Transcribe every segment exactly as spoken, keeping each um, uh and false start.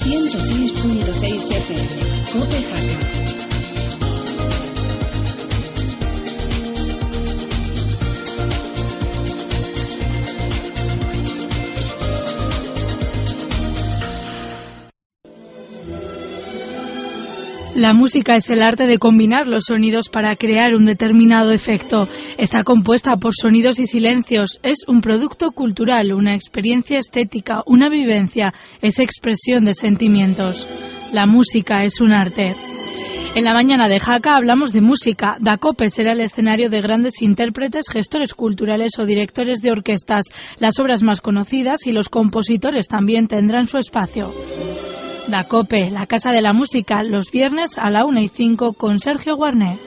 ciento seis punto seis F M, COPE Jaca. La música es el arte de combinar los sonidos para crear un determinado efecto. Está compuesta por sonidos y silencios. Es un producto cultural, una experiencia estética, una vivencia. Es expresión de sentimientos. La música es un arte. En la mañana de Jaca hablamos de música. Dacope será el escenario de grandes intérpretes, gestores culturales o directores de orquestas. Las obras más conocidas y los compositores también tendrán su espacio. Dacope, la Casa de la Música, los viernes a la una y cinco con Sergio Guarné.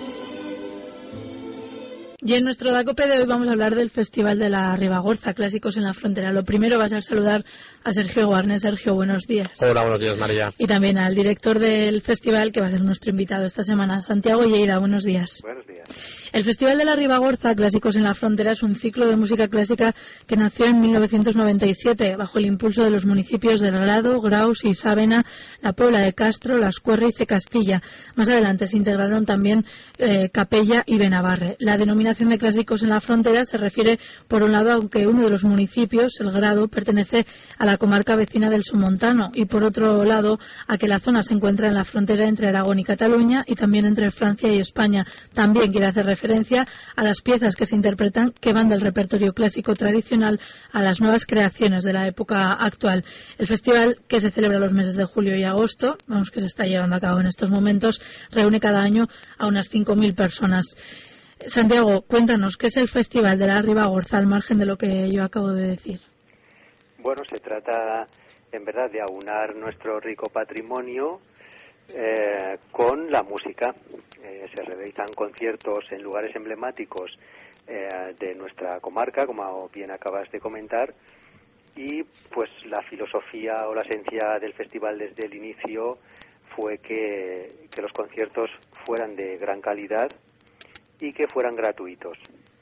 Y en nuestro Dacope de hoy vamos a hablar del Festival de la Ribagorza, Clásicos en la Frontera. Lo primero va a ser saludar a Sergio Guarné. Sergio, buenos días. Hola, buenos días, María. Y también al director del festival, que va a ser nuestro invitado esta semana, Santiago Lleida. Buenos días. Buenos días. El Festival de la Ribagorza, Clásicos en la Frontera, es un ciclo de música clásica que nació en mil novecientos noventa y siete bajo el impulso de los municipios del Grado, Graus y Sávena, la Puebla de Castro, Las Cuerres y Castilla. Más adelante se integraron también eh, Capella y Benavarre. La denominación de Clásicos en la Frontera se refiere, por un lado, a que uno de los municipios, el Grado, pertenece a la comarca vecina del Somontano y, por otro lado, a que la zona se encuentra en la frontera entre Aragón y Cataluña y también entre Francia y España. También quiere hacer referencia referencia a las piezas que se interpretan que van del repertorio clásico tradicional a las nuevas creaciones de la época actual. El festival, que se celebra los meses de julio y agosto, vamos que se está llevando a cabo en estos momentos, reúne cada año a unas cinco mil personas. Santiago, cuéntanos, ¿qué es el Festival de la Ribagorza al margen de lo que yo acabo de decir? Bueno, se trata en verdad de aunar nuestro rico patrimonio Eh, con la música. Eh, se realizan conciertos en lugares emblemáticos eh, de nuestra comarca, como bien acabas de comentar, y pues la filosofía o la esencia del festival desde el inicio fue que, que los conciertos fueran de gran calidad y que fueran gratuitos.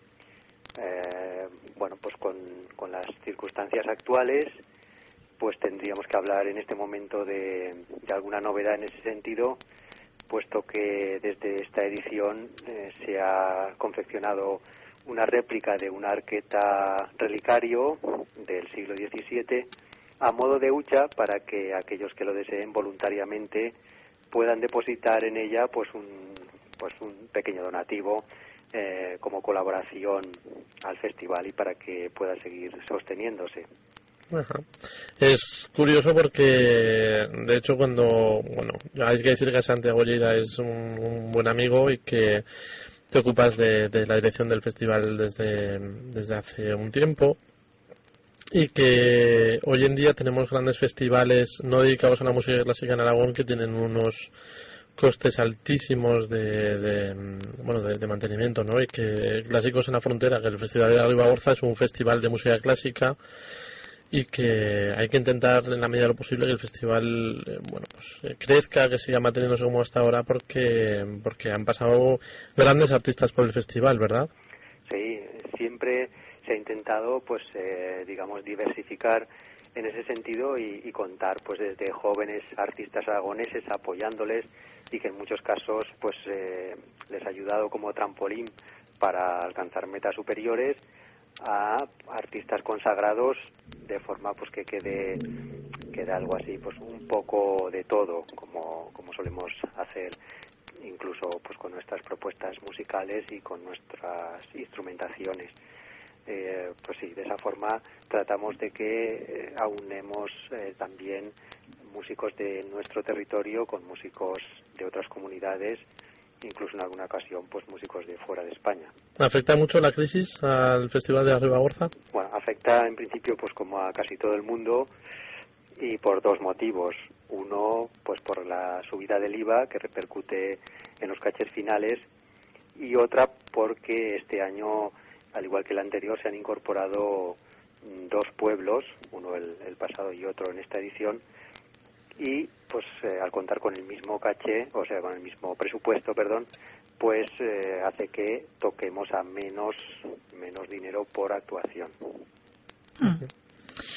Eh, bueno, pues con, con las circunstancias actuales, pues tendríamos que hablar en este momento de, de alguna novedad en ese sentido, puesto que desde esta edición eh, se ha confeccionado una réplica de una arqueta relicario del siglo diecisiete a modo de hucha para que aquellos que lo deseen voluntariamente puedan depositar en ella pues un, pues un pequeño donativo eh, como colaboración al festival y para que pueda seguir sosteniéndose. Ajá. Es curioso porque, de hecho, cuando, bueno, hay que decir que Santiago Lleida es un, un buen amigo y que te ocupas de, de la dirección del festival desde, desde hace un tiempo y que hoy en día tenemos grandes festivales no dedicados a la música clásica en Aragón que tienen unos costes altísimos de, de bueno de, de mantenimiento, ¿no? Y que Clásicos en la Frontera, que el Festival de la Ribagorza es un festival de música clásica y que hay que intentar en la medida de lo posible que el festival eh, bueno pues eh, crezca, que siga manteniéndose como hasta ahora, porque porque han pasado grandes artistas por el festival, ¿verdad? Sí, siempre se ha intentado pues eh, digamos diversificar en ese sentido y, y contar pues desde jóvenes artistas aragoneses apoyándoles y que en muchos casos pues eh, les ha ayudado como trampolín para alcanzar metas superiores a artistas consagrados, de forma pues que quede quede algo así pues un poco de todo, como como solemos hacer incluso pues con nuestras propuestas musicales y con nuestras instrumentaciones. Eh, pues sí, de esa forma tratamos de que eh, aunemos eh, también músicos de nuestro territorio con músicos de otras comunidades, incluso en alguna ocasión pues músicos de fuera de España. ¿Afecta mucho la crisis al Festival de la Ribagorza? Bueno, afecta en principio pues como a casi todo el mundo y por dos motivos. Uno, pues por la subida del I V A que repercute en los cachés finales, y otra porque este año, al igual que el anterior, se han incorporado dos pueblos, uno el, el pasado y otro en esta edición, y pues eh, al contar con el mismo caché, o sea, con el mismo presupuesto, perdón, pues eh, hace que toquemos a menos menos dinero por actuación. Mm.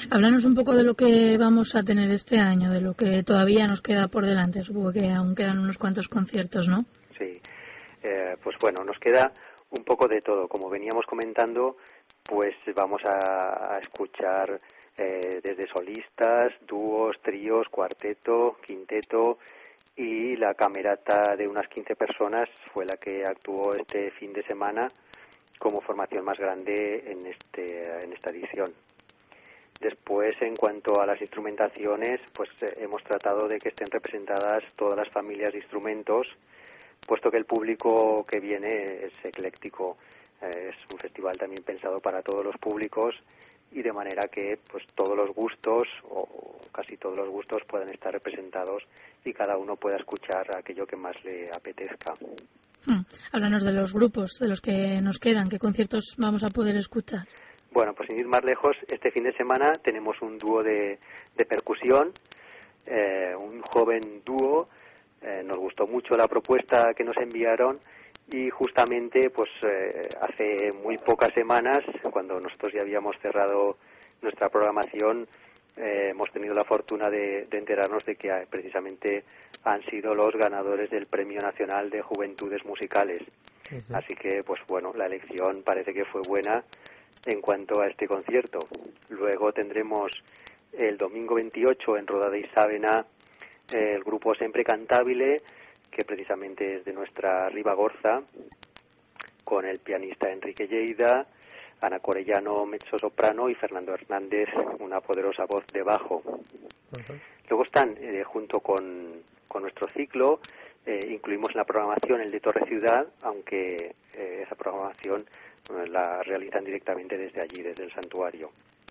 Háblanos un poco de lo que vamos a tener este año, de lo que todavía nos queda por delante. Supongo que aún quedan unos cuantos conciertos, ¿no? Sí, eh, pues bueno, nos queda un poco de todo. Como veníamos comentando, pues vamos a, a escuchar eh, desde solistas, dúos, tríos, cuarteto, quinteto, y la camerata de unas quince personas fue la que actuó este fin de semana como formación más grande en este en esta edición. Después, en cuanto a las instrumentaciones, pues eh, hemos tratado de que estén representadas todas las familias de instrumentos, puesto que el público que viene es ecléctico. Eh, es un festival también pensado para todos los públicos, y de manera que pues todos los gustos, o casi todos los gustos, puedan estar representados y cada uno pueda escuchar aquello que más le apetezca. Hmm. Háblanos de los grupos, de los que nos quedan, ¿qué conciertos vamos a poder escuchar? Bueno, pues sin ir más lejos, este fin de semana tenemos un dúo de, de percusión, eh, un joven dúo. Eh, nos gustó mucho la propuesta que nos enviaron, y justamente pues eh, hace muy pocas semanas, cuando nosotros ya habíamos cerrado nuestra programación, eh, hemos tenido la fortuna de, de enterarnos de que eh, precisamente han sido los ganadores del Premio Nacional de Juventudes Musicales. Uh-huh. Así que, pues bueno, la elección parece que fue buena en cuanto a este concierto. Luego tendremos el domingo veintiocho en Rodada y Sávena eh, el grupo Sempre Cantabile, que precisamente es de nuestra Ribagorza, con el pianista Enrique Lleida, Ana Corellano, mezzosoprano, y Fernando Hernández, una poderosa voz de bajo. Uh-huh. Luego están, eh, junto con, con nuestro ciclo, eh, incluimos en la programación el de Torre Ciudad, aunque eh, esa programación eh, la realizan directamente desde allí, desde el santuario.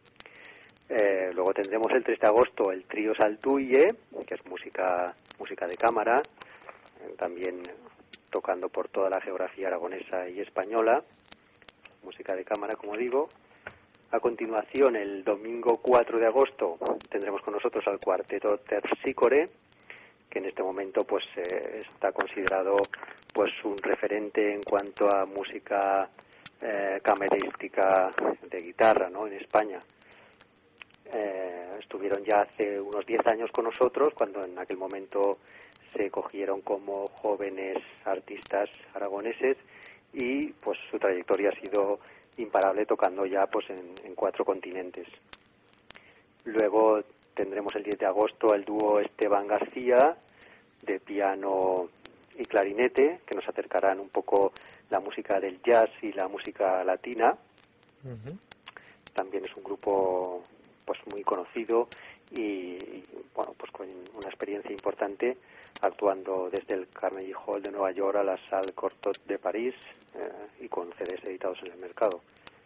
Eh, luego tendremos el tres de agosto el trío Saltuye, que es música, música de cámara, eh, también tocando por toda la geografía aragonesa y española, música de cámara, como digo. A continuación, el domingo cuatro de agosto, tendremos con nosotros al cuarteto Terpsícore, que en este momento pues eh, está considerado pues un referente en cuanto a música eh, camerística de guitarra, ¿no?, en España. Eh, estuvieron ya hace unos diez años con nosotros, cuando en aquel momento se cogieron como jóvenes artistas aragoneses, y pues su trayectoria ha sido imparable, tocando ya pues en, en cuatro continentes. Luego tendremos el diez de agosto el dúo Esteban García, de piano y clarinete, que nos acercarán un poco la música del jazz y la música latina. Uh-huh. También es un grupo pues muy conocido y, y bueno, pues con una experiencia importante, actuando desde el Carnegie Hall de Nueva York a la Salle Cortot de París, eh, y con C Ds editados en el mercado.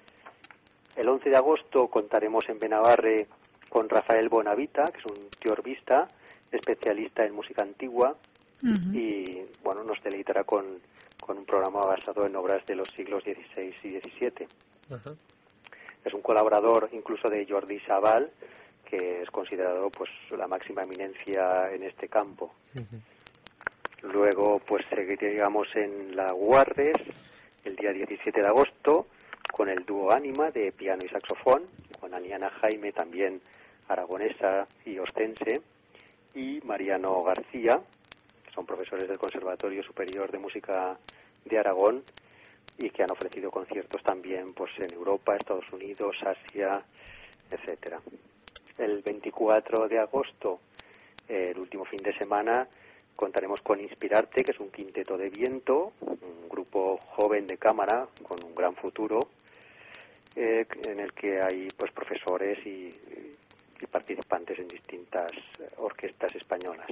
El once de agosto contaremos en Benabarre con Rafael Bonavita, que es un teorbista, especialista en música antigua, uh-huh. y bueno, nos deleitará con, con un programa basado en obras de los siglos dieciséis y diecisiete. Uh-huh. Es un colaborador incluso de Jordi Sabal, que es considerado pues la máxima eminencia en este campo. Uh-huh. Luego pues seguiremos en la Guardes el día diecisiete de agosto con el dúo Ánima, de piano y saxofón, con Aniana Jaime, también aragonesa y ostense, y Mariano García, que son profesores del Conservatorio Superior de Música de Aragón, y que han ofrecido conciertos también pues en Europa, Estados Unidos, Asia, etcétera. El veinticuatro de agosto, eh, el último fin de semana, contaremos con Inspirarte, que es un quinteto de viento, un grupo joven de cámara con un gran futuro, eh, en el que hay pues profesores y, y participantes en distintas orquestas españolas.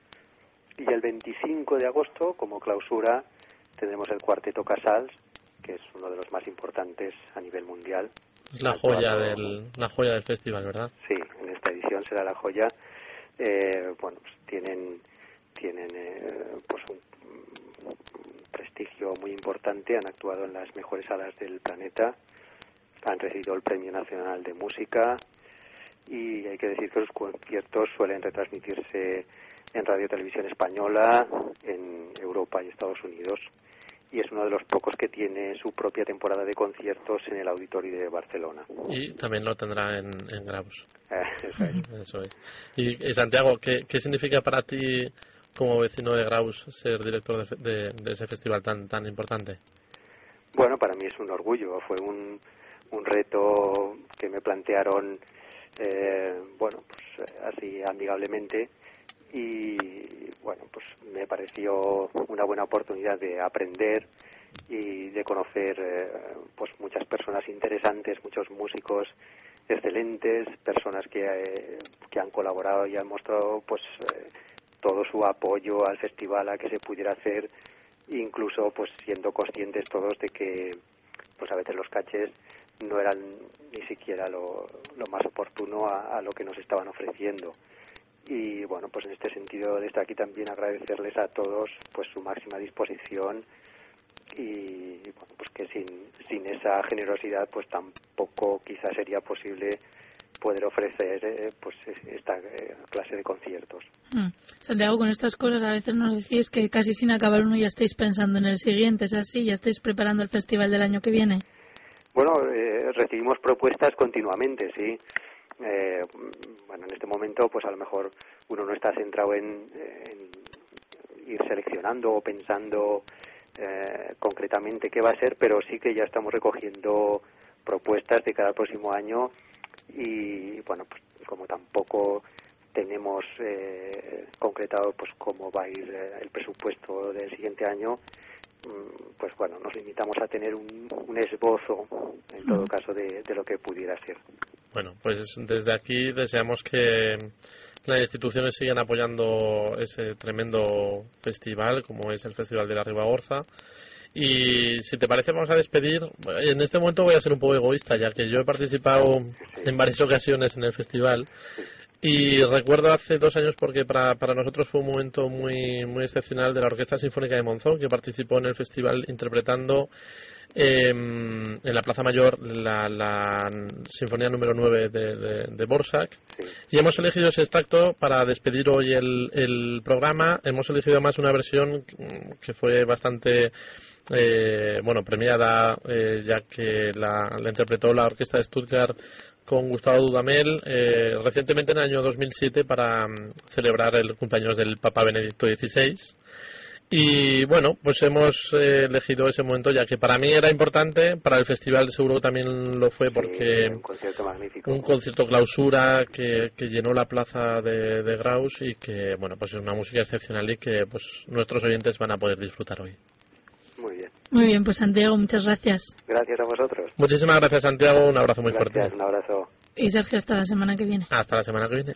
Y el veinticinco de agosto, como clausura, tendremos el cuarteto Casals, que es uno de los más importantes a nivel mundial. Es la joya del la joya del festival, ¿verdad? Sí, en esta edición será la joya. Eh, bueno, pues tienen tienen eh, pues un, un prestigio muy importante, han actuado en las mejores salas del planeta, han recibido el Premio Nacional de Música, y hay que decir que los conciertos suelen retransmitirse en Radio Televisión Española, en Europa y Estados Unidos, y es uno de los pocos que tiene su propia temporada de conciertos en el Auditori de Barcelona. Y también lo tendrá en, en Graus. Eh, eso es. Eso es. Y, y Santiago, ¿qué, ¿qué significa para ti, como vecino de Graus, ser director de, de, de ese festival tan tan importante? Bueno, para mí es un orgullo. Fue un, un reto que me plantearon, eh, bueno, pues así amigablemente. Y bueno, pues me pareció una buena oportunidad de aprender y de conocer eh, pues muchas personas interesantes, muchos músicos excelentes, personas que, eh, que han colaborado y han mostrado pues eh, todo su apoyo al festival, a que se pudiera hacer, incluso pues siendo conscientes todos de que pues a veces los caches no eran ni siquiera lo, lo más oportuno a, a lo que nos estaban ofreciendo. Y bueno, pues en este sentido desde aquí también agradecerles a todos pues su máxima disposición y bueno, pues que sin sin esa generosidad pues tampoco quizás sería posible poder ofrecer eh, pues esta eh, clase de conciertos. Mm. Santiago, con estas cosas a veces nos decís que casi sin acabar uno ya estáis pensando en el siguiente, ¿es así? ¿Ya estáis preparando el festival del año que viene? Bueno, eh, recibimos propuestas continuamente, sí. Eh, bueno, en este momento pues a lo mejor uno no está centrado en, en ir seleccionando o pensando eh, concretamente qué va a ser, pero sí que ya estamos recogiendo propuestas de cada próximo año y bueno, pues como tampoco tenemos eh, concretado pues cómo va a ir eh, el presupuesto del siguiente año, pues bueno, nos limitamos a tener un, un esbozo, en todo caso, de, de lo que pudiera ser. Bueno, pues desde aquí deseamos que las instituciones sigan apoyando ese tremendo festival, como es el Festival de la Ribagorza. Y si te parece, vamos a despedir. En este momento voy a ser un poco egoísta, ya que yo he participado sí. en varias ocasiones en el festival. Y recuerdo hace dos años, porque para, para nosotros fue un momento muy muy excepcional, de la Orquesta Sinfónica de Monzón, que participó en el festival interpretando eh, en la Plaza Mayor la, la Sinfonía número nueve de, de, de Dvořák. Sí. Y hemos elegido ese extracto para despedir hoy el, el programa. Hemos elegido además una versión que fue bastante eh, bueno premiada, eh, ya que la, la interpretó la Orquesta de Stuttgart con Gustavo Dudamel eh, recientemente en el año dos mil siete para um, celebrar el cumpleaños del Papa Benedicto dieciséis. Y bueno, pues hemos eh, elegido ese momento, ya que para mí era importante, para el festival seguro también lo fue, porque sí, un concierto magnífico, un concierto clausura que, que llenó la plaza de, de Graus, y que bueno, pues es una música excepcional y que pues nuestros oyentes van a poder disfrutar hoy. Muy bien. Muy bien, pues Santiago, muchas gracias. Gracias a vosotros. Muchísimas gracias, Santiago, un abrazo muy gracias, fuerte. Un abrazo. Y Sergio, hasta la semana que viene. Hasta la semana que viene.